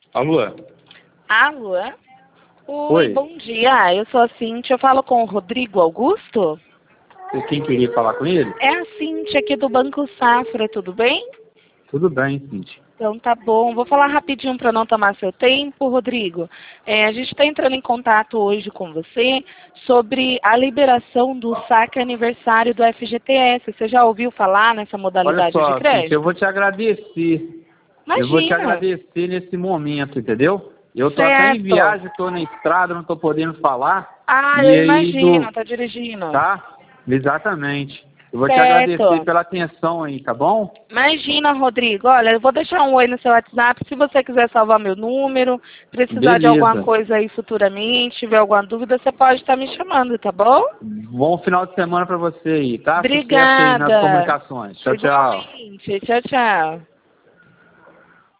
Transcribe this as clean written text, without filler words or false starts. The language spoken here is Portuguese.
Alô? Alô? Oi. Bom dia. Eu sou a Cíntia. Eu falo com o Rodrigo Augusto? Quem queria falar com ele? É a Cíntia aqui do Banco Safra, tudo bem? Tudo bem, Cíntia. Então tá bom. Vou falar rapidinho para não tomar seu tempo, Rodrigo. A gente está entrando em contato hoje com você sobre a liberação do saque aniversário do FGTS. Você já ouviu falar nessa Olha modalidade de só, Cíntia, eu crédito? vou te agradecer. Eu vou te Imagina. agradecer nesse momento, entendeu? Eu tô até em Certo. viagem, tô na estrada, não tô podendo falar. Ah, E eu aí, imagino. Tá dirigindo. tá? Exatamente. Eu vou te agradecer Certo. pela atenção aí, tá bom? Imagina, Rodrigo. Olha, eu vou deixar um oi no seu WhatsApp. Se você quiser salvar meu número, precisar de alguma Beleza. coisa aí futuramente, tiver alguma dúvida, você pode estar me chamando, tá bom? Bom final de semana pra você aí, tá? Sucesso aí nas Obrigada. comunicações. Tchau, tchau. Igualmente. Tchau, tchau.